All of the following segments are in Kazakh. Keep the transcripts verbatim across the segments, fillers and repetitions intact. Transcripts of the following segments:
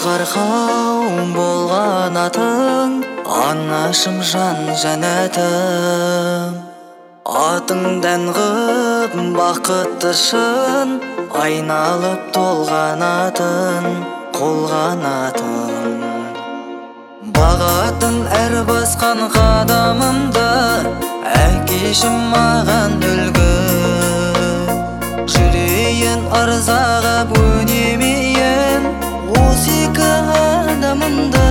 қарқау болған атың, анашым жан жәннатым. Атыңдан ғып бақытты шын, айналып толған атын, қолған атын. Бағатын әр басқан қадамымды, әкешім маған үлгі. Жүрейін арзағап өнемейін, осы екі адамымды.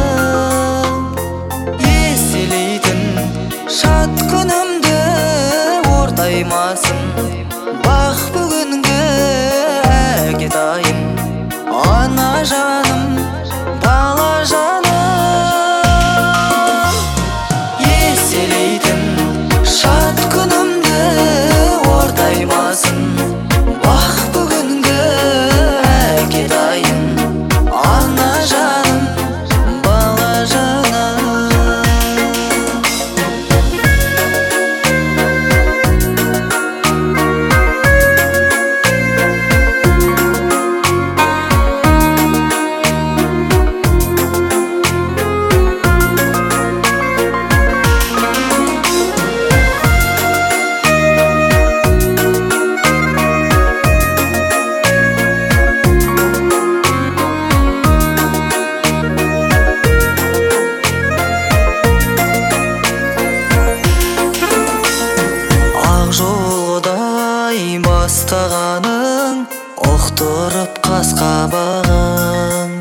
Еселейтін шат күнімді ортаймасын, бақ бүгінгі әкетайым. Ана жаным, бала жаным. Еселейтін шат күнімді ортаймасын, бақ бүгінгі әкетайым. Ана жаным, бала жаным. Жолдай бастағаның, ұқтырып қас-қабағың.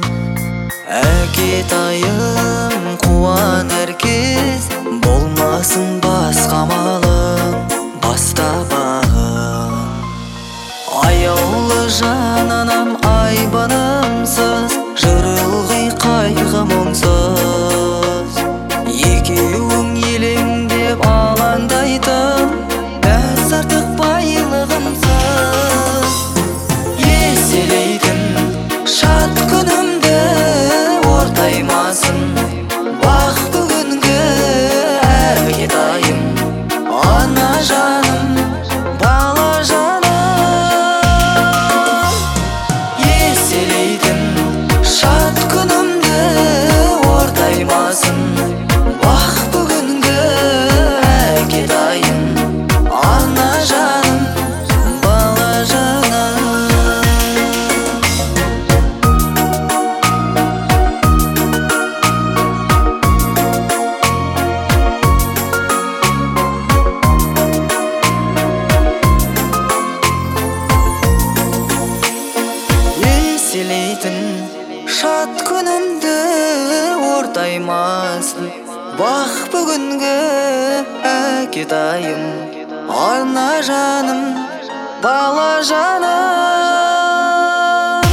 Әкетайым қуан әркез, болмасын басқа малың, бастабағың. Аяулы жананам айбанымсыз, жүр ылғи қайғы мұңсыз. Екеуің елеңдеп алаңдайтын, бәз артық байлығымсыз. Еселейтін шат күнімді ортаймасын, бақ бүгінгі әкетайым. Ана жаным, бала жаным. Еселейтін шат күнімді ортаймасын, бақ бүгінгі әкетайым. Ана жаным, бала жаным. Еселейтін шат күнімді ортаймасын, бақ бүгінгі әкетайым. Ана жаным, бала жаным.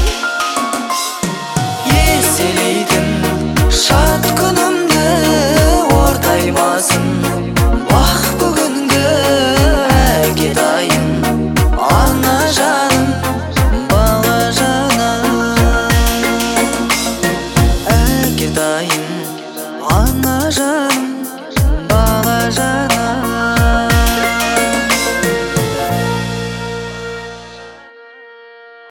Еселейтін шат күнімді ортаймасын, бақ бүгінгі әкетайым. Ана жаным, бала жаным. Әкетайым, ана жаным.